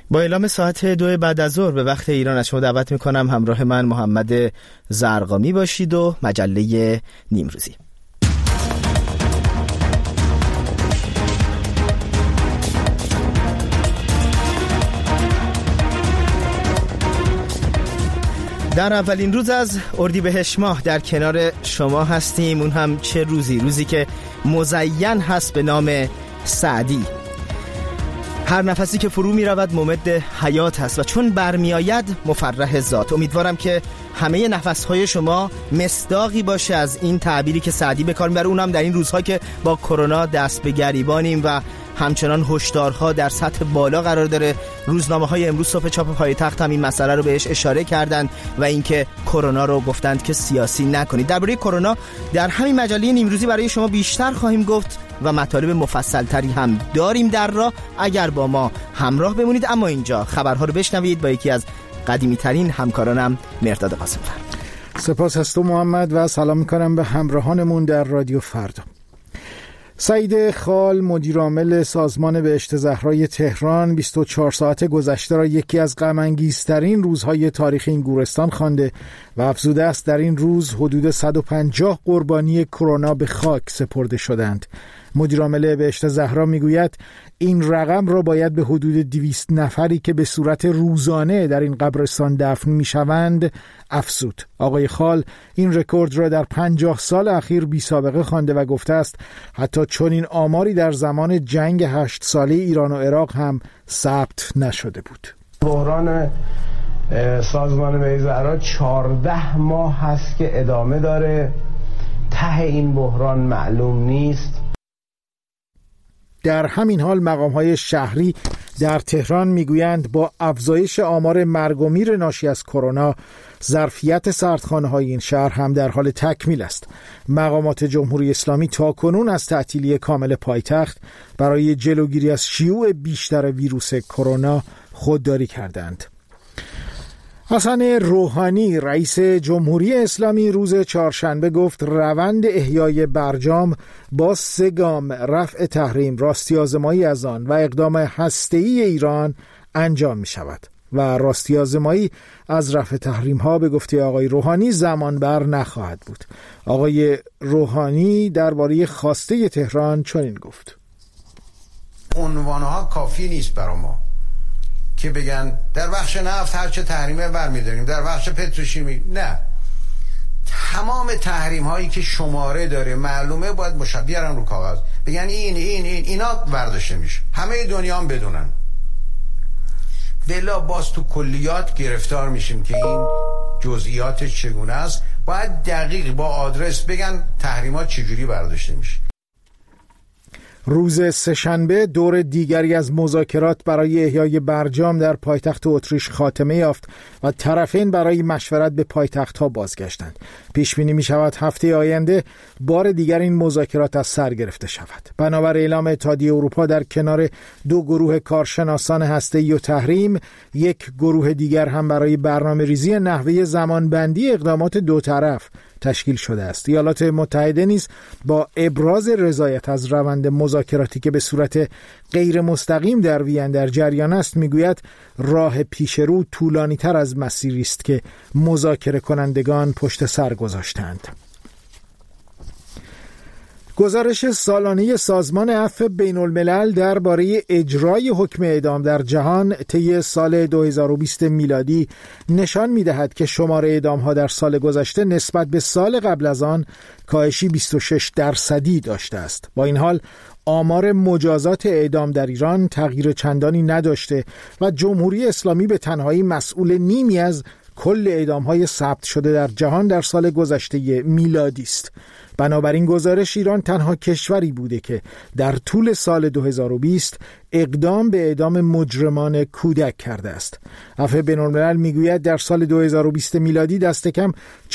با اعلام ساعت 2 بعد از ظهر به وقت ایران از شما دعوت میکنم همراه من محمد زرقامی باشید و مجله نیمروزی. در اولین روز از اردیبهشت ماه در کنار شما هستیم، اون هم چه روزی که مزین هست به نام سعدی. هر نفسی که فرو می رود ممد حیات هست و چون برمی آید مفرح ذات. امیدوارم که همه نفسهای شما مصداقی باشه از این تعبیری که سعدی به کار میبره، اونم در این روزها که با کرونا دست به گریبانیم و همچنان هشدارها در سطح بالا قرار داره. روزنامه‌های امروز صبح چاپ پایتخت هم این مسئله رو بهش اشاره کردند و اینکه کرونا رو گفتند که سیاسی نکنید. درباره کرونا در همین مجله نیمروزی برای شما بیشتر خواهیم گفت و مطالب مفصل‌تری هم داریم در راه. اگر با ما همراه بمونید. اما اینجا خبرها رو بشنوید با یکی از قدیمی‌ترین همکارانم، مرداد قاسم‌فر. سپاس از تو محمد و سلام می‌کنم به همراهانمون در رادیو فردا. سعید خال، مدیرعامل سازمان بهشت زهرای تهران، 24 ساعت گذشته را یکی از غم‌انگیزترین روزهای تاریخ این گورستان خوانده و افزوده است در این روز حدود 150 قربانی کرونا به خاک سپرده شدند. مدیرعامل بهشت زهرا میگوید این رقم را باید به حدود 200 نفری که به صورت روزانه در این قبرستان دفن میشوند افزود. آقای خال این رکورد را در 50 سال اخیر بی سابقه خوانده و گفته است حتی چنین آماری در زمان جنگ 8 ساله ایران و عراق هم ثبت نشده بود. بحران سازمان بهشت زهرا 14 ماه هست که ادامه داره. ته این بحران معلوم نیست. در همین حال مقام‌های شهری در تهران میگویند با افزایش آمار مرگ و میر ناشی از کرونا، ظرفیت سردخانه‌های این شهر هم در حال تکمیل است. مقامات جمهوری اسلامی تاکنون از تعطیلی کامل پایتخت برای جلوگیری از شیوع بیشتر ویروس کرونا خودداری کردند. حسن روحانی رئیس جمهوری اسلامی روز چهارشنبه گفت روند احیای برجام با 3 گام رفع تحریم، راستی‌آزمایی از آن و اقدام هسته‌ای ایران انجام می شود و راستی‌آزمایی از رفع تحریم ها به گفته آقای روحانی زمان بر نخواهد بود. آقای روحانی درباره خواسته تهران چنین گفت: عنوانها کافی نیست برای ما که بگن در بخش نفت هرچه تحریمه برمی‌داریم، در بخش پتروشیمی نه. تمام تحریم هایی که شماره داره معلومه باید بیارن رو کاغذ، بگن اینا برداشته میشه، همه دنیا هم بدونن. ولی باز تو کلیات گرفتار میشیم که این جزئیات چگونه است. باید دقیق با آدرس بگن تحریمات چجوری برداشته میشه. روز سه‌شنبه دور دیگری از مذاکرات برای احیای برجام در پایتخت اتریش خاتمه یافت و طرفین برای مشورت به پایتخت‌ها بازگشتند. پیش بینی می‌شود هفته آینده بار دیگر این مذاکرات از سر گرفته شود. بنابر اعلام اتحادیه اروپا در کنار 2 گروه کارشناسان هسته‌ای و تحریم، 1 گروه دیگر هم برای برنامه‌ریزی نحوه زمانبندی اقدامات دو طرف تشکیل شده است. ایالات متحده نیز با ابراز رضایت از روند مذاکراتی که به صورت غیر مستقیم در وین در جریان است میگوید راه پیش رو طولانی تر از مسیری است که مذاکره کنندگان پشت سر گذاشتند. گزارش سالانه سازمان عفو بین الملل درباره اجرای حکم اعدام در جهان طی سال 2020 میلادی نشان می‌دهد که شمار اعدام‌ها در سال گذشته نسبت به سال قبل از آن کاهشی 26% داشته است. با این حال آمار مجازات اعدام در ایران تغییر چندانی نداشته و جمهوری اسلامی به تنهایی مسئول نیمی از کل اعدام‌های ثبت شده در جهان در سال گذشته میلادی است. بنابراین گزارش ایران تنها کشوری بوده که در طول سال 2020 اقدام به اعدام مجرمان کودک کرده است. عفو بین‌الملل میگوید در سال 2020 میلادی دست کم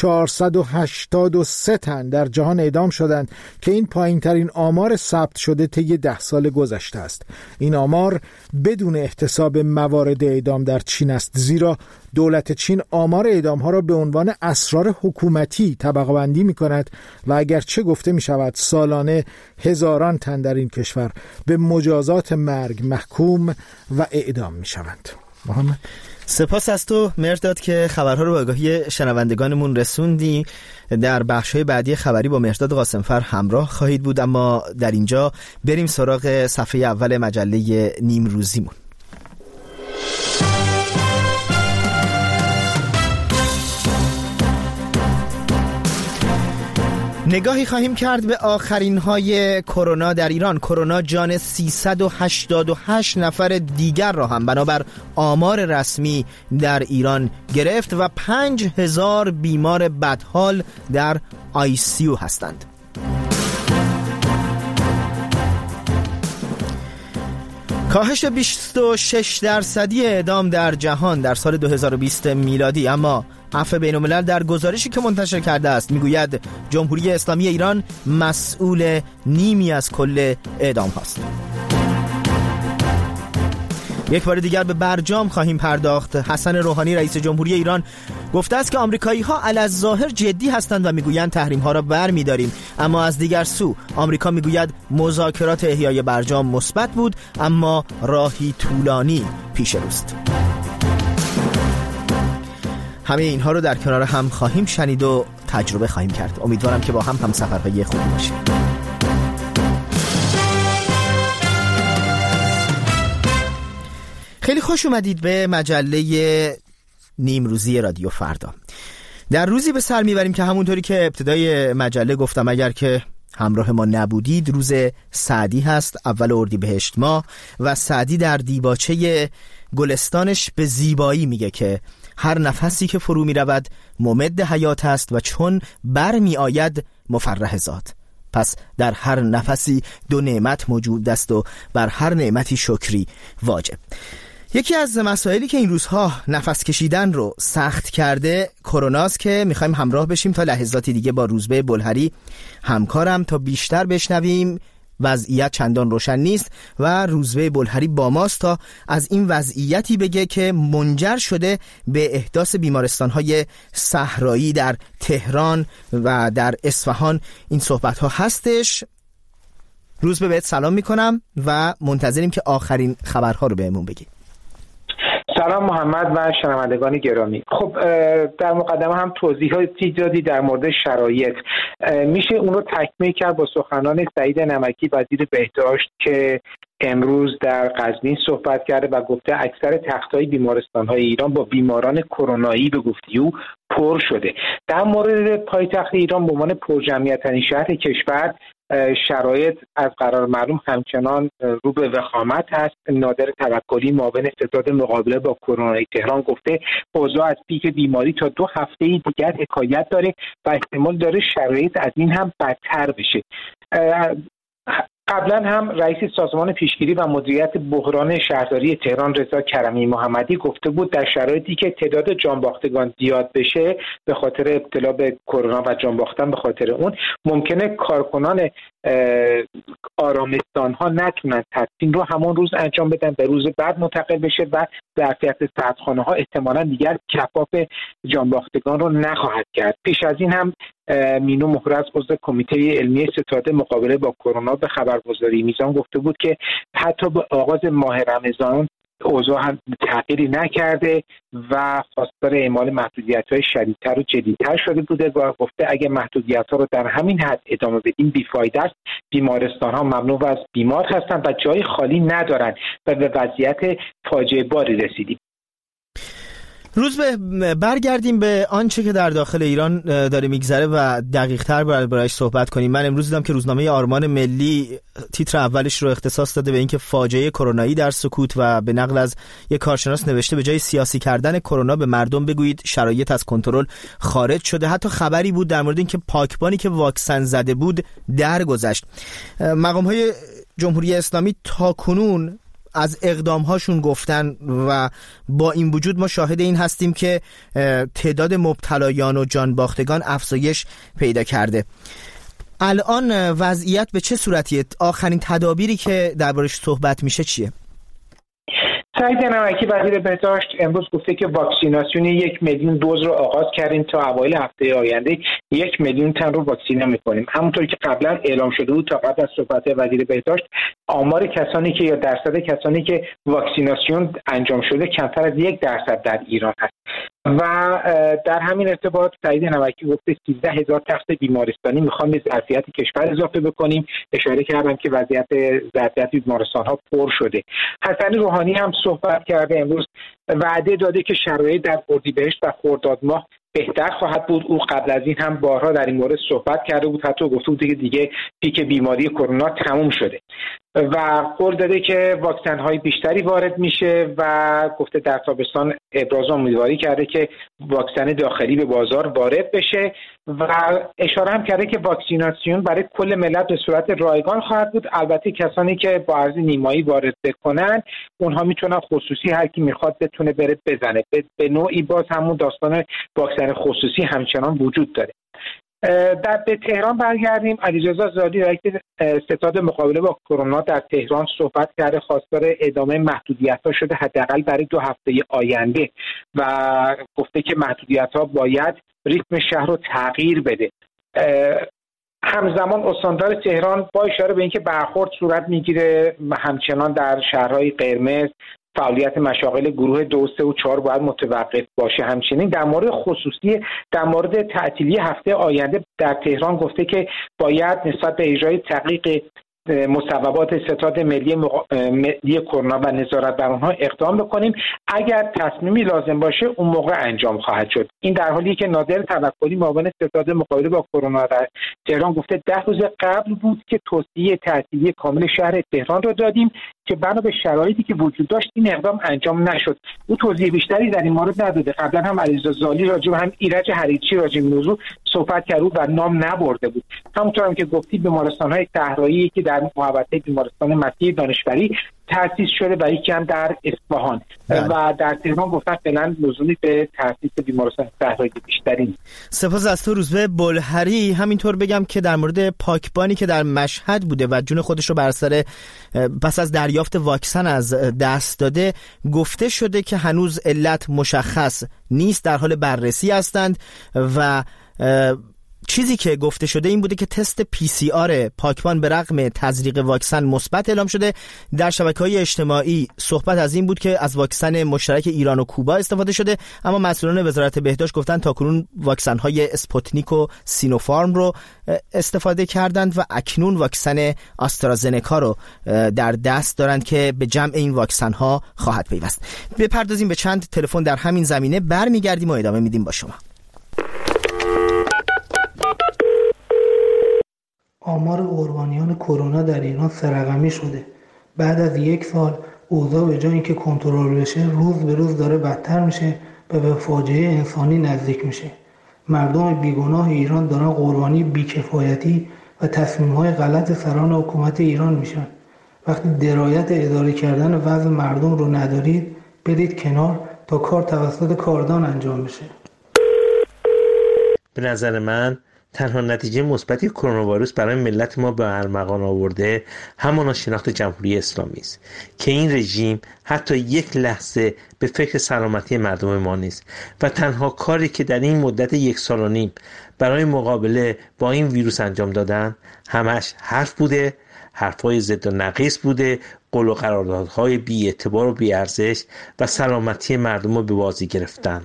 483 تن در جهان اعدام شدند که این پایین ترین آمار ثبت شده طی 10 سال گذشته است. این آمار بدون احتساب موارد اعدام در چین است، زیرا دولت چین آمار اعدام ها را به عنوان اسرار حکومتی طبقه بندی می کند و اگرچه گفته می شود سالانه هزاران تن در این کشور به مجازات مرگ محکوم و اعدام می شوند. محمد. سپاس از تو مرداد که خبرها رو به آگاهی شنوندگانمون رسوندی. در بخش‌های بعدی خبری با مرداد قاسمفر همراه خواهید بود، اما در اینجا بریم سراغ صفحه اول مجله نیمروزیمون. نگاهی خواهیم کرد به آخرین های کرونا در ایران. کرونا جان 388 نفر دیگر را هم بنابر آمار رسمی در ایران گرفت و 5000 بیمار بدحال در ICU هستند. کاهش 26% اعدام در جهان در سال 2020 میلادی، اما عفو بین‌الملل در گزارشی که منتشر کرده است میگوید جمهوری اسلامی ایران مسئول نیمی از کل اعدام هاست. یک بار دیگر به برجام خواهیم پرداخت. حسن روحانی رئیس جمهوری ایران گفته است که آمریکایی‌ها علی‌الظاهر جدی هستند و میگویند تحریم‌ها را برمی‌داریم، اما از دیگر سو آمریکا میگوید مذاکرات احیای برجام مثبت بود اما راهی طولانی پیش روست. همه اینها رو در کنار هم خواهیم شنید و تجربه خواهیم کرد. امیدوارم که با هم همسفرهای خوبی باشیم. خیلی خوش اومدید به مجله نیمروزی رادیو فردا. در روزی به سر میبریم که همونطوری که ابتدای مجله گفتم، اگر که همراه ما نبودید، روز سعدی هست، اول اردیبهشت ماه، و سعدی در دیباچه گلستانش به زیبایی میگه که هر نفسی که فرو میرود ممد حیات است و چون بر می آید مفرح ذات. پس در هر نفسی دو نعمت موجود است و بر هر نعمتی شکری واجب. یکی از مسائلی که این روزها نفس کشیدن رو سخت کرده کروناست که میخوایم همراه بشیم تا لحظاتی دیگه با روزبه بلهری همکارم تا بیشتر بشنویم. وضعیت چندان روشن نیست و روزبه بلهری با ماست تا از این وضعیتی بگه که منجر شده به احداث بیمارستان‌های صحرایی در تهران و در اصفهان. این صحبت‌ها هستش. روزبه بهت سلام میکنم و منتظریم که آخرین خبرها رو بهمون بگی. سلام محمد و شنوندگان گرامی. خب در مقدمه هم توضیحاتی دادی در مورد شرایط. میشه اون رو تکمیل کرد با سخنان سعید نمکی وزیر بهداشت که امروز در قزوین صحبت کرده و گفته اکثر تخت‌های بیمارستان‌های ایران با بیماران کرونایی به گفته او پر شده. در مورد پایتخت ایران به عنوان پرجمعیت‌ترین شهر کشور شرایط از قرار معلوم همچنان رو به وخامت هست. نادر توکلی معاون ستاد مقابله با کرونا تهران گفته اوضاع از پیک بیماری تا 2 هفته دیگر حکایت داره و احتمال داره شرایط از این هم بدتر بشه. قبلا هم رئیس سازمان پیشگیری و مدیریت بحران شهرداری تهران رضا کرمی محمدی گفته بود در شرایطی که تعداد جانباختگان زیاد بشه به خاطر ابتلا به کرونا و جان باختن به خاطر اون، ممکنه کارکنان آرامستان ها نتونن تدفین رو همون روز انجام بدن، به روز بعد منتقل بشه و ظرفیت سردخانه ها احتمالاً دیگر کفاف جانباختگان رو نخواهد کرد. پیش از این هم مینو مهرز عضو کمیته علمی ستاد مقابله با کرونا به خبرگزاری میزان گفته بود که حتی به آغاز ماه رمضان اوضاع هم تغییری نکرده و خواستار اعمال محدودیت‌های شدیدتر و جدیدتر شده بوده و گفته اگه محدودیت‌ها رو در همین حد ادامه بدیم بیفایده است. بیمارستان‌ها مملو از بیمار هستند و جای خالی ندارند و به وضعیت فاجعه باری رسیدیم. روز به برگردیم به آنچه که در داخل ایران داره میگذره و دقیق‌تر برایش صحبت کنیم. من امروز دیدم که روزنامه آرمان ملی تیتر اولش رو اختصاص داده به اینکه فاجعه کرونایی در سکوت و به نقل از یک کارشناس نوشته به جای سیاسی کردن کرونا به مردم بگویید شرایط از کنترل خارج شده. حتی خبری بود در مورد اینکه پاکبانی که واکسن زده بود درگذشت. مقام‌های جمهوری اسلامی تاکنون از اقدامهاشون گفتن و با این وجود ما شاهد این هستیم که تعداد مبتلایان و جانباختگان افزایش پیدا کرده. الان وضعیت به چه صورتیه؟ آخرین تدابیری که دربارش صحبت میشه چیه؟ سعید نمکی وزیر بهداشت امروز گفته که واکسیناسیون 1 میلیون دوز رو آغاز کردیم، تا اوایل هفته آینده 1 میلیون تن رو واکسینه میکنیم. همونطوری که قبلا اعلام شده بود تا قبل از صحبت وزیر بهداشت، آمار کسانی که یا درصد کسانی که واکسیناسیون انجام شده کمتر از 1% در ایران هست. و در همین ارتباط سعید نمکی گفته 13000 تخت بیمارستانی میخوام به ظرفیت کشور اضافه بکنیم. اشاره کردم که ظرفیت بیمارستان ها پر شده. حسن روحانی هم صحبت کرده، امروز وعده داده که شرایط در اردیبهشت و خرداد ماه بهتر خواهد بود. او قبل از این هم بارها در این مورد صحبت کرده بود، حتی گفته بود که دیگه پیک بیماری کرونا تموم شده و قول داده که واکسن های بیشتری وارد میشه و گفته در تابستان ابراز امیدواری کرده که واکسن داخلی به بازار وارد بشه و اشاره هم کرده که واکسیناسیون برای کل ملت به صورت رایگان خواهد بود. البته کسانی که با ارز نیمایی وارد بکنن اونها میتونن خصوصی، هر کی میخواد بتونه بره بزنه. به نوعی باز همون داستان واکسن خصوصی همچنان وجود داره. به تهران برگردیم. علیرضا زالی رئیس ستاد مقابله با کرونا در تهران صحبت کرده، خواستار ادامه محدودیت‌ها شده حداقل برای 2 هفته آینده و گفته که محدودیت‌ها باید ریتم شهر رو تغییر بده. همزمان استاندار تهران با اشاره به اینکه برخورد صورت میگیره همچنان در شهرهای قرمز، فعالیت مشاغل گروه 2، 3 و 4 باید متوقف باشه. همچنین در مورد تعطیلی هفته آینده در تهران گفته که باید نسبت به اجرای تحقیق مصوبات ستاد ملی کرونا و نظارت بر آنها اقدام بکنیم. اگر تصمیمی لازم باشه اون موقع انجام خواهد شد. این در حالی که نادر توکلی معاون ستاد مقابله با کرونا در تهران گفته 10 روز قبل بود که توصیه تعطیلی کامل شهر تهران رو دادیم که بنا به شرایطی که وجود داشت این اقدام انجام نشد. او توضیح بیشتری در این مورد نداده. قبلا هم علیرضا زالی راجع به هم ایرج هریچی راجع به موضوع صحبت کرد و نام نبرده بود. همونطور هم که گفتی بیمارستان‌های صحرایی که در محوطه بیمارستان مسیح دانشوری تأسیس شده و یکی هم در اصفهان و در تهران گفتن فعلا لزومی به تأسیس بیمارستان صحرایی بیشتری نیست. سپاس از تو روزبه بلهری. همینطور بگم که در مورد پاکبانی که در مشهد بوده و جون خودش رو بر سر پس از دریافت واکسن از دست داده، گفته شده که هنوز علت مشخص نیست، در حال بررسی هستند و چیزی که گفته شده این بوده که تست PCR پاکبان به رغم تزریق واکسن مثبت اعلام شده. در شبکه‌های اجتماعی صحبت از این بود که از واکسن مشترک ایران و کوبا استفاده شده، اما مسئولان وزارت بهداشت گفتن تاکنون واکسن‌های اسپوتنیک و سینوفارم رو استفاده کردند و اکنون واکسن آسترازنکا رو در دست دارند که به جمع این واکسن‌ها خواهد پیوست. بپردازیم به چند تلفن در همین زمینه، برمیگردیم و ادامه میدیم با شما. آمار قربانیان کرونا در ایران 3 رقمی شده. بعد از 1 سال اوضاع به جای اینکه کنترل بشه روز به روز داره بدتر میشه و به فاجعه انسانی نزدیک میشه. مردم بیگناه ایران دارن قربانی بیکفایتی و تصمیم‌های غلط سران حکومت ایران میشن. وقتی درایت اداره کردن وضع مردم رو ندارید، برید کنار تا کار توسط کاردان انجام بشه. به نظر من تنها نتیجه مثبتی کرونا ویروس برای ملت ما به ارمغان آورده همانا شناخت جمهوری اسلامی است که این رژیم حتی 1 لحظه به فکر سلامتی مردم ما نیست و تنها کاری که در این مدت 1.5 سال برای مقابله با این ویروس انجام دادن همش حرف بوده، حرفای ضد و نقیص بوده، قول و قراردادهای بی اعتبار و بی ارزش و سلامتی مردم رو به بازی گرفتن.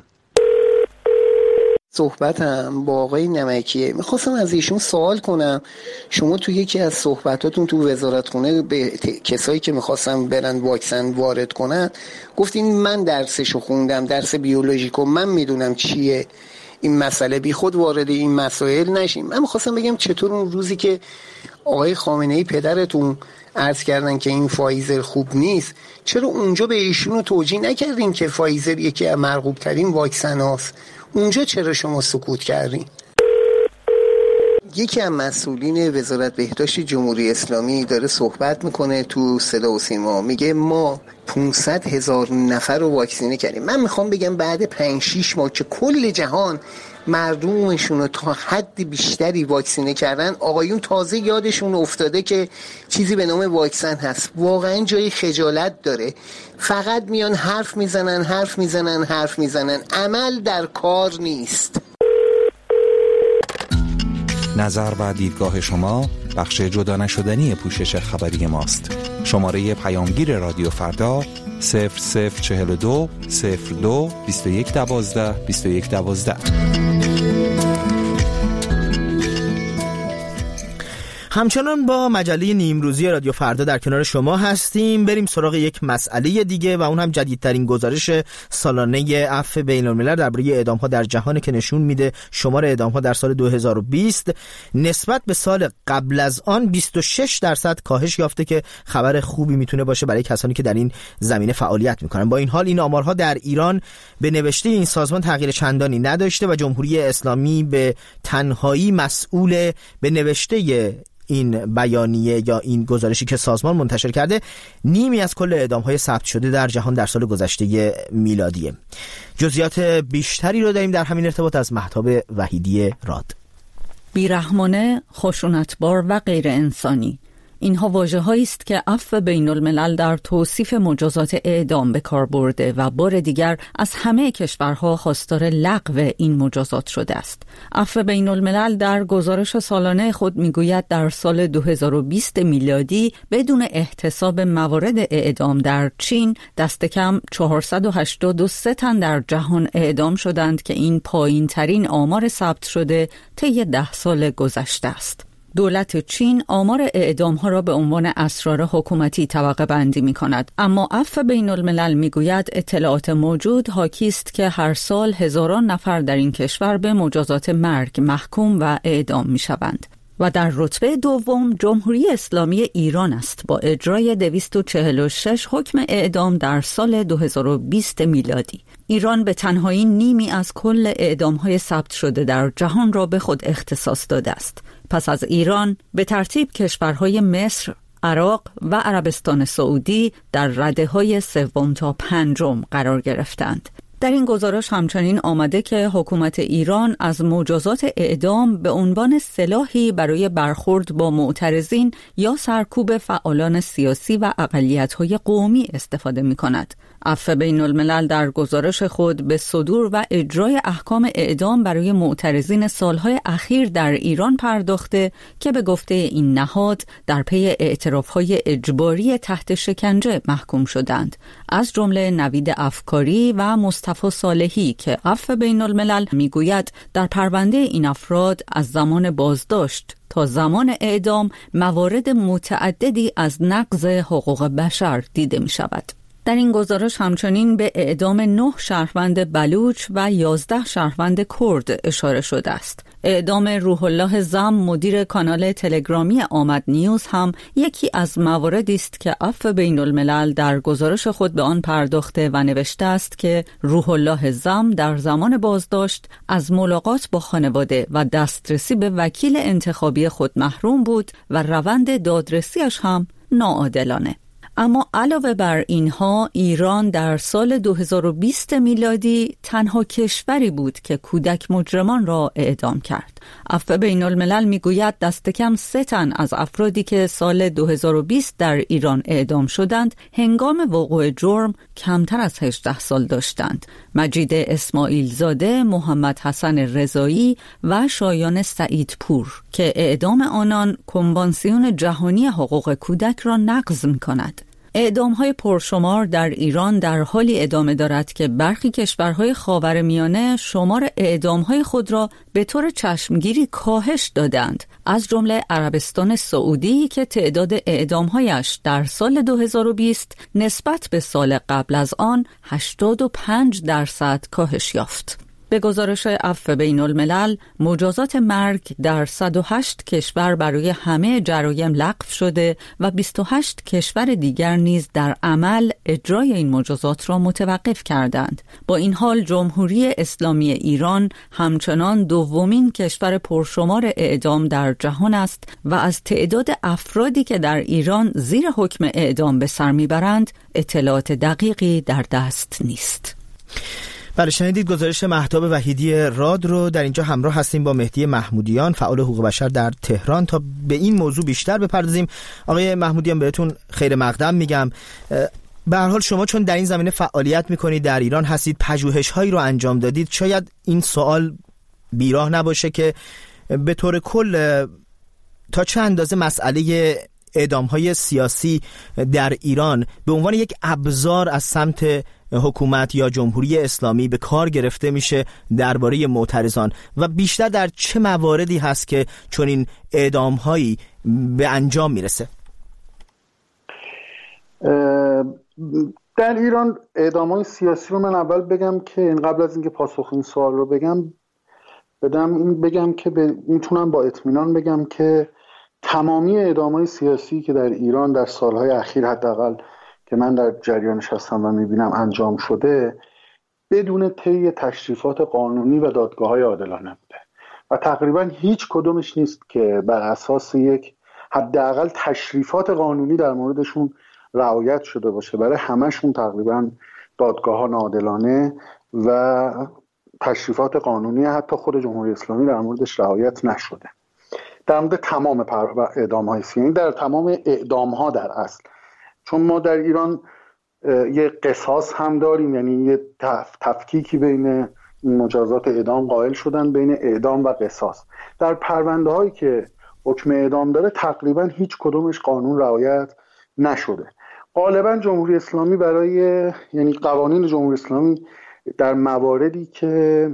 صحبتم با آقای نمکیه. میخواستم از ایشون سوال کنم، شما تو یکی از صحبتاتون تو وزارتخونه به کسایی که میخواستم برن واکسن وارد کنن گفتین من درسشو خوندم، درس بیولوژیکو، من میدونم چیه این مسئله، بی خود وارد این مسائل نشیم. من میخواستم بگم چطور اون روزی که آقای خامنه‌ای پدرتون عرض کردن که این فایزر خوب نیست، چرا اونجا به ایشونو توجیه نکردین که فایزر یکی از مرغوب ترین واکسن هاست؟ اونجا چرا شما سکوت کردین؟ یکی از مسئولین وزارت بهداشت جمهوری اسلامی داره صحبت میکنه تو صدا و سیما، میگه ما 500,000 نفر رو واکسینه کردیم. من میخوام بگم بعد 5-6 ماه که کل جهان مردمشون رو تا حد بیشتری واکسینه کردن. آقایون تازه یادشون افتاده که چیزی به نام واکسن هست. واقعا جای خجالت داره، فقط میان حرف میزنن، عمل در کار نیست. نظر و دیدگاه شما بخش جدا نشدنی پوشش خبری ماست. شماره پیامگیر رادیو فردا 0042 02 2112 2112. همچنان با مجله نیمروزی رادیو فردا در کنار شما هستیم. بریم سراغ یک مسئله دیگه و اون هم جدیدترین گزارش سالانه عفو بین‌الملل درباره اعدام‌ها در جهان که نشون میده شمار اعدام‌ها در سال 2020 نسبت به سال قبل از آن 26% کاهش یافته که خبر خوبی میتونه باشه برای کسانی که در این زمینه فعالیت میکنن. با این حال این آمارها در ایران به نوشته این سازمان تغییر چندانی نداشته و جمهوری اسلامی به تنهایی مسئول به نوشته این بیانیه یا این گزارشی که سازمان منتشر کرده نیمی از کل اعدام‌های ثبت شده در جهان در سال گذشته میلادیه. جزئیات بیشتری رو داریم در همین ارتباط از مهتاب وحیدی راد. بیرحمانه، خشونتبار و غیر انسانی، اینها واژه‌هایی است که عفو بین‌الملل در توصیف مجازات اعدام به کار برده و بار دیگر از همه کشورها خواستار لغو این مجازات شده است. عفو بین‌الملل در گزارش سالانه خود میگوید در سال 2020 میلادی بدون احتساب موارد اعدام در چین دست کم 483 تن در جهان اعدام شدند که این پایین‌ترین آمار ثبت شده طی 10 سال گذشته است. دولت چین آمار اعدام‌ها را به عنوان اسرار حکومتی طبقه بندی می‌کند، اما عفو بین‌الملل می‌گوید اطلاعات موجود حاکی است که هر سال هزاران نفر در این کشور به مجازات مرگ محکوم و اعدام می‌شوند. و در رتبه دوم جمهوری اسلامی ایران است با اجرای 246 حکم اعدام در سال 2020 میلادی. ایران به تنهایی نیمی از کل اعدام‌های ثبت شده در جهان را به خود اختصاص داده است. پس از ایران به ترتیب کشورهای مصر، عراق و عربستان سعودی در رده‌های سوم تا پنجم قرار گرفتند. در این گزارش همچنین آمده که حکومت ایران از مجازات اعدام به عنوان سلاحی برای برخورد با معترضین یا سرکوب فعالان سیاسی و اقلیت‌های قومی استفاده می‌کند. عفو بین‌الملل در گزارش خود به صدور و اجرای احکام اعدام برای معترضین سالهای اخیر در ایران پرداخته که به گفته این نهاد در پی اعتراف‌های اجباری تحت شکنجه محکوم شدند، از جمله نوید افکاری و مصطفی صالحی که عفو بین‌الملل میگوید در پرونده این افراد از زمان بازداشت تا زمان اعدام موارد متعددی از نقض حقوق بشر دیده می شود. در این گزارش همچنین به اعدام 9 شهروند بلوچ و 11 شهروند کرد اشاره شده است. اعدام روح الله زم مدیر کانال تلگرامی آمد نیوز هم یکی از مواردی است که عفو بین‌الملل در گزارش خود به آن پرداخته و نوشته است که روح الله زم در زمان بازداشت از ملاقات با خانواده و دسترسی به وکیل انتخابی خود محروم بود و روند دادرسیش هم ناعادلانه. اما علاوه بر اینها ایران در سال 2020 میلادی تنها کشوری بود که کودک مجرمان را اعدام کرد. عفو بین‌الملل میگوید دست کم 3 تن از افرادی که سال 2020 در ایران اعدام شدند هنگام وقوع جرم کمتر از 18 سال داشتند. مجید اسماعیل زاده، محمد حسن رضایی و شایان سعید پور که اعدام آنان کنوانسیون جهانی حقوق کودک را نقض می‌کند. اعدام‌های پرشمار در ایران در حالی ادامه دارد که برخی کشورهای خاورمیانه شمار اعدام‌های خود را به طور چشمگیری کاهش دادند، از جمله عربستان سعودی که تعداد اعدام‌هایش در سال 2020 نسبت به سال قبل از آن 85% کاهش یافت. به گزارش عفو بین‌الملل مجازات مرگ در 108 کشور برای همه جرایم لغو شده و 28 کشور دیگر نیز در عمل اجرای این مجازات را متوقف کردند. با این حال جمهوری اسلامی ایران همچنان دومین کشور پرشمار اعدام در جهان است و از تعداد افرادی که در ایران زیر حکم اعدام به سر میبرند اطلاعات دقیقی در دست نیست. بله، شنیدید گزارش مهتاب وحیدی راد رو. در اینجا همراه هستیم با مهدی محمودیان، فعال حقوق بشر در تهران، تا به این موضوع بیشتر بپردازیم. آقای محمودیان، بهتون خیر مقدم میگم. به هر حال شما چون در این زمینه فعالیت میکنید، در ایران هستید، پژوهش‌هایی رو انجام دادید، شاید این سوال بیراه نباشه که به طور کل تا چه اندازه مسئله اعدام‌های سیاسی در ایران به عنوان یک ابزار از سمت حکومت یا جمهوری اسلامی به کار گرفته میشه درباره معترضان، و بیشتر در چه مواردی هست که چون این اعدام‌هایی به انجام میرسه؟ در ایران اعدام‌های سیاسی رو من اول بگم که قبل از اینکه پاسخ این سوال رو بگم که میتونم با اطمینان بگم که تمامی اعدام‌های سیاسی که در ایران در سالهای اخیر حداقل که من در جریانش هستم و میبینم انجام شده بدون طی تشریفات قانونی و دادگاه‌های عادلانه بوده و تقریبا هیچ کدومش نیست که بر اساس یک حداقل تشریفات قانونی در موردشون رعایت شده باشه. برای همشون تقریبا دادگاه‌ها عادلانه و تشریفات قانونی حتی خود جمهوری اسلامی در موردش رعایت نشده. در مورد تمام اعدام‌های سیاسی، در تمام اعدام‌ها در اصل، چون ما در ایران یه قصاص هم داریم، یعنی یه تفکیکی بین مجازات اعدام قائل شدن بین اعدام و قصاص. در پرونده هایی که حکم اعدام داره تقریبا هیچ کدومش قانون رعایت نشده. غالبا جمهوری اسلامی یعنی قوانین جمهوری اسلامی در مواردی که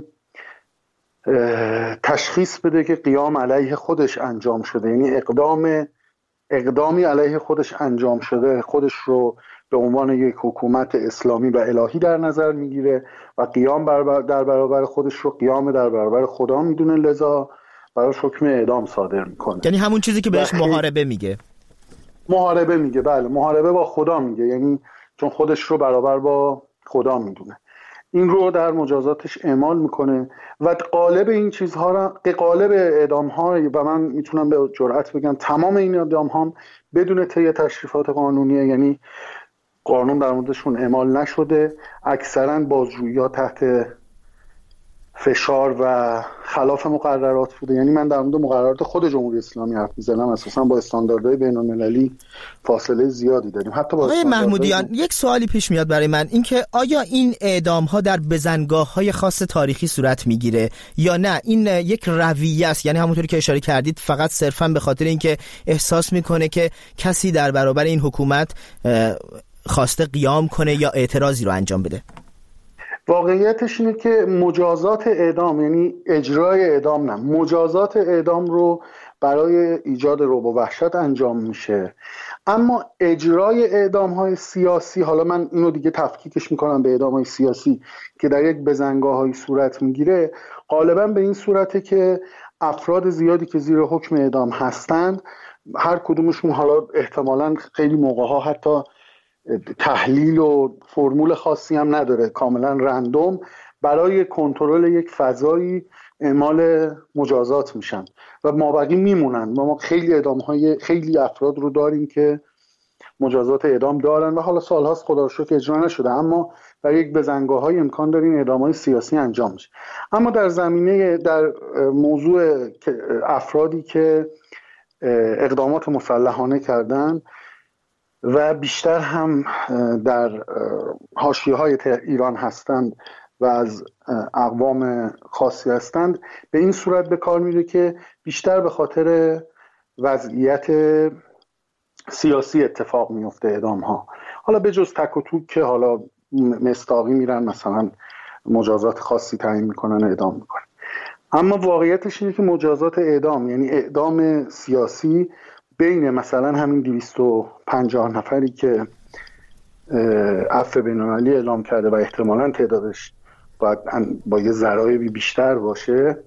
تشخیص بده که قیام علیه خودش انجام شده، یعنی اقدامی علیه خودش انجام شده، خودش رو به عنوان یک حکومت اسلامی و الهی در نظر میگیره و قیام در برابر خودش رو قیام در برابر خدا میدونه، لذا براش حکم اعدام صادر میکنه. یعنی همون چیزی که بهش محاربه میگه. بله، محاربه با خدا میگه، یعنی چون خودش رو برابر با خدا میدونه، این رو در مجازاتش اعمال میکنه و قالب این چیزها را قالب اعدام ها، و من میتونم به جرئت بگم تمام این اعدام ها بدون طی تشریفات قانونیه، یعنی قانون در موردشون اعمال نشده. اکثرا بازجویی‌ها تحت فشار و خلاف مقررات بوده. یعنی من در مورد مقررات خود جمهوری اسلامی حرف می‌زنم، اساساً با استانداردهای بین‌المللی فاصله زیادی داریم. حتی با آقای محمودیان، یک سوالی پیش میاد برای من، اینکه آیا این اعدام‌ها در بزنگاه‌های خاص تاریخی صورت میگیره یا نه این یک رویه است؟ یعنی همونطوری که اشاره کردید فقط صرفاً به خاطر اینکه احساس میکنه که کسی در برابر این حکومت خواسته قیام کنه یا اعتراضی رو انجام بده. واقعیتش اینه که مجازات اعدام، یعنی اجرای اعدام نه، مجازات اعدام رو برای ایجاد رعب و وحشت انجام میشه، اما اجرای اعدام‌های سیاسی، حالا من اینو دیگه تفکیکش میکنم به اعدام‌های سیاسی که در یک بزنگاه‌های صورت میگیره، غالبا به این صورته که افراد زیادی که زیر حکم اعدام هستند، هر کدومشون حالا احتمالاً خیلی موقع‌ها حتی تحلیل و فرمول خاصی هم نداره، کاملا رندوم برای کنترل یک فضایی اعمال مجازات میشن و مابقی میمونن. ما خیلی افراد رو داریم که مجازات اعدام دارن و حالا سالهاست خدا رو شکر اجرا نشده، اما در یک بزنگاه‌های امکان داریم اعدام‌های سیاسی انجام میشه. اما در موضوع افرادی که اقدامات مسلحانه کردن و بیشتر هم در حاشیه‌های ایران هستند و از اقوام خاصی هستند، به این صورت به کار میره که بیشتر به خاطر وضعیت سیاسی اتفاق میفته اعدام ها. حالا به جز تک و توک که حالا مستاقی میرن مثلا مجازات خاصی تعیین میکنن اعدام میکنن، اما واقعیتش اینه که مجازات اعدام، یعنی اعدام سیاسی، بین مثلا همین 250 نفری که عفو بین‌المللی اعلام کرده و احتمالاً تعدادش باید با یه ذرایعی بیشتر باشه،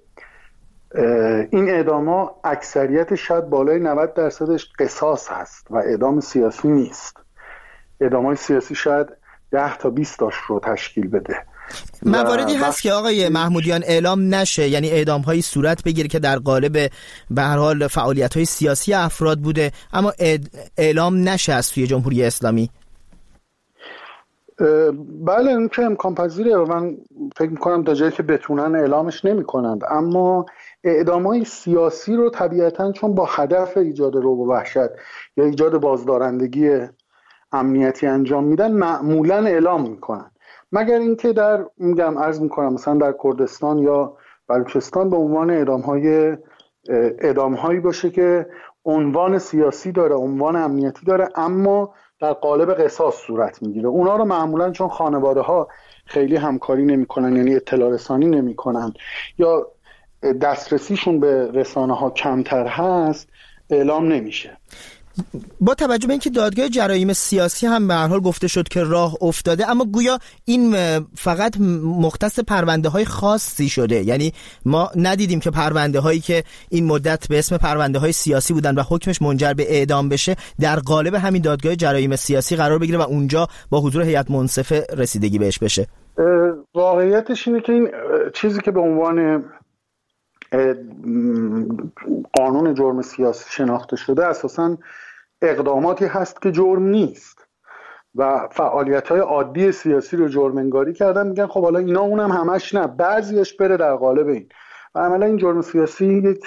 این اعدام‌ها اکثریت شاید بالای 90% قصاص هست و اعدام سیاسی نیست. اعدام‌های سیاسی شاید 10 تا 20 تاش رو تشکیل بده. مواردی هست که آقای محمودیان اعلام نشه، یعنی اعدام‌هایی صورت بگیره که در قالب به هر حال فعالیت‌های سیاسی افراد بوده اما اعلام نشه از سوی جمهوری اسلامی. بله این که امکان پذیره و من فکر میکنم تا جایی که بتونن اعلامش نمی کنند، اما اعدامهای سیاسی رو طبیعتاً چون با هدف ایجاد رعب و وحشت یا ایجاد بازدارندگی امنیتی انجام میدن معمولاً اعلام میکنن، مگر اینکه عرض میکنم مثلا در کردستان یا بلوچستان به عنوان اعدامهایی باشه که عنوان سیاسی داره، عنوان امنیتی داره، اما در قالب قصاص صورت میگیره. اونا رو معمولا چون خانواده ها خیلی همکاری نمیکنن، یعنی اطلاع رسانی نمیکنن یا دسترسیشون به رسانه ها کمتر هست، اعلام نمیشه. با توجه به اینکه دادگاه جرایم سیاسی هم به هر حال گفته شد که راه افتاده، اما گویا این فقط مختص پرونده های خاصی شده، یعنی ما ندیدیم که پرونده هایی که این مدت به اسم پرونده های سیاسی بودن و حکمش منجر به اعدام بشه در قالب همین دادگاه جرایم سیاسی قرار بگیره و اونجا با حضور هیئت منصفه رسیدگی بهش بشه. واقعیتش اینه که این چیزی که به عنوان قانون جرم سیاسی شناخته شده اساساً اقداماتی هست که جرم نیست و فعالیت‌های عادی سیاسی رو جرم انگاری کردن، میگن خب حالا اینا اونم همش نه، بعضیش بره در قالب این. و عملا این جرم سیاسی یک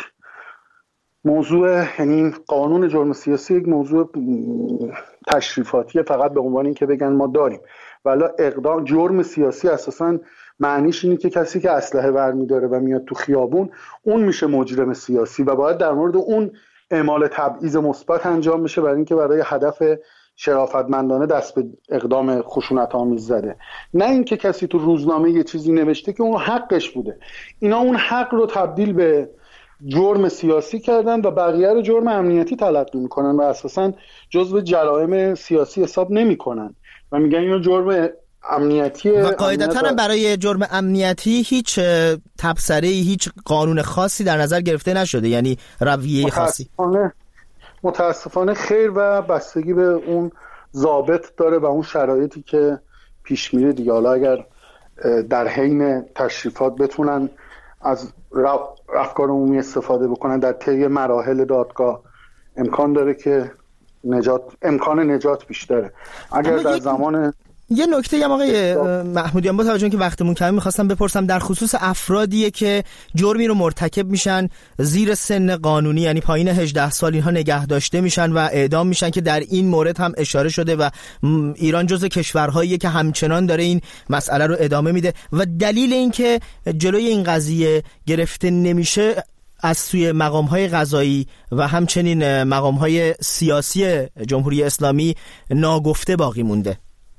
موضوع، یعنی قانون جرم سیاسی یک موضوع تشریفاتیه، فقط به عنوان این که بگن ما داریم، ولی اقدام جرم سیاسی اساساً معنیش اینه که کسی که اسلحه برمی‌داره و میاد تو خیابون اون میشه مجرم سیاسی و باید در مورد اون اعمال تبعیض مثبت انجام بشه برای اینکه برای هدف شرافتمندانه دست به اقدام خشونت‌آمیز زده، نه اینکه کسی تو روزنامه یه چیزی نوشته که اون حقش بوده. اینا اون حق رو تبدیل به جرم سیاسی کردن و بقیه رو جرم امنیتی تلقی میکنن و اساساً جزو جرائم سیاسی حساب نمیکنن و میگن اینو جرم امنیتی و قاعدتاً هم برای جرم امنیتی هیچ تبصره‌ای، هیچ قانون خاصی در نظر گرفته نشده، یعنی رویه خاصی. متاسفانه خیر و بستگی به اون ضابط داره و اون شرایطی که پیش میره دیگه. حالا اگر در حین تشریفات بتونن از افکار عمومی استفاده بکنن در طی مراحل دادگاه، امکان داره که امکان نجات بیشتره. اگر در زمان یه نکته هم آقای محمودیان با توجه که وقتمون کمی می‌خواستم بپرسم در خصوص افرادیه که جرمی رو مرتکب میشن زیر سن قانونی، یعنی پایین 18 سال، اینها نگه داشته میشن و اعدام میشن که در این مورد هم اشاره شده و ایران جزو کشورهاییه که همچنان داره این مسئله رو ادامه میده و دلیل این که جلوی این قضیه گرفته نمیشه از سوی مقام‌های قضایی و همچنین مقام‌های سیاسی جمهوری اسلامی ناگفته باقی مونده.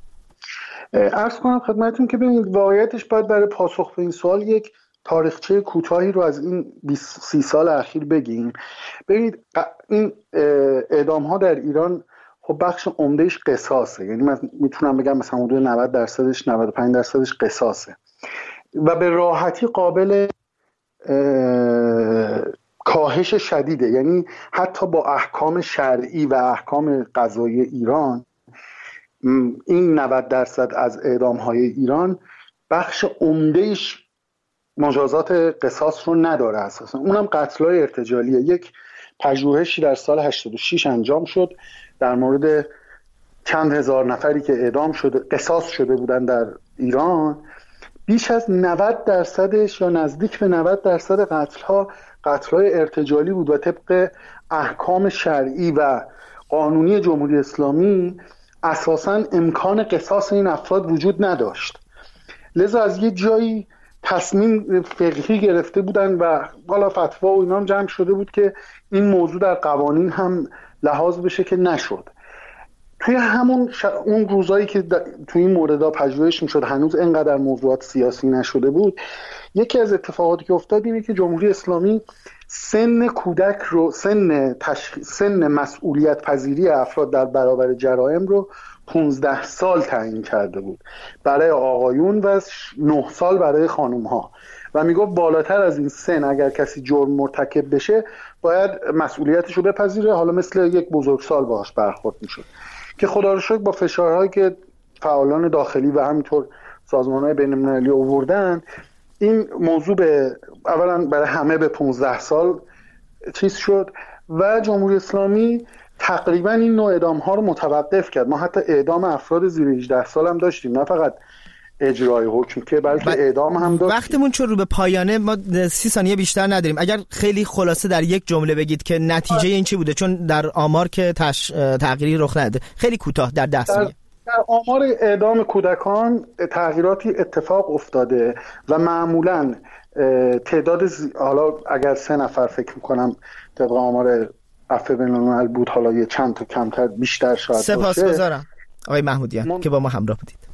عرض کنم خدمتتون که ببینید واقعیتش باید برای پاسخ به این سوال یک تاریخچه کوتاهی رو از این 20-30 سال اخیر بگیم. ببینید این اعدام ها در ایران خب بخش عمدهش قصاصه، یعنی من میتونم بگم مثلا حدود 90%، 95% قصاصه و به راحتی قابل کاهش شدیده. یعنی حتی با احکام شرعی و احکام قضایی ایران این 90% از اعدام‌های ایران بخش عمده‌اش مجازات قصاص رو نداره اساسا، اونم قتل‌های ارتجالیه. یک پژوهشی در سال 86 انجام شد در مورد چند هزار نفری که اعدام شده قصاص شده بودن در ایران. بیش از 90% یا نزدیک به 90% قتل‌های ارتجالی بود و طبق احکام شرعی و قانونی جمهوری اسلامی اساساً امکان قصاص این افراد وجود نداشت. لذا از یه جایی تصمیم فقهی گرفته بودن و حالا فتوا و اینا هم جمع شده بود که این موضوع در قوانین هم لحاظ بشه که نشد. توی اون روزایی که توی این موردها پژوهش میشد هنوز اینقدر موضوعات سیاسی نشده بود، یکی از اتفاقاتی که افتاد اینه که جمهوری اسلامی سن کودک رو سن مسئولیت پذیری افراد در برابر جرائم رو 15 سال تعیین کرده بود برای آقایون و 9 سال برای خانم ها و میگفت بالاتر از این سن اگر کسی جرم مرتکب بشه باید مسئولیتش رو بپذیره، حالا مثل یک بزرگسال باهاش برخورد میشد که خدا رو شکر با فشارهایی که فعالان داخلی و همینطور سازمان‌های بین‌المللی آوردن این موضوع اولا برای همه به 15 سال چیز شد و جمهوری اسلامی تقریبا این نوع اعدام ها رو متوقف کرد. ما حتی اعدام افراد زیر 18 سال هم داشتیم، نه فقط اجرای حکم که بلکه اعدام هم داشتیم. وقتمون چون رو به پایانه، ما 30 ثانیه بیشتر نداریم. اگر خیلی خلاصه در یک جمله بگید که نتیجه این چی بوده، چون در آمار که تغییری رخ نداده، خیلی کوتاه در 10 ثانیه. در آمار اعدام کودکان تغییراتی اتفاق افتاده و معمولاً تعداد حالا اگر 3 نفر فکر میکنم طبق آمار عفو بین‌الملل بود، حالا یه چند تا کمتر بیشتر شاید باشه. سپاسگزارم آقای محمودیان که با ما همراه بودید.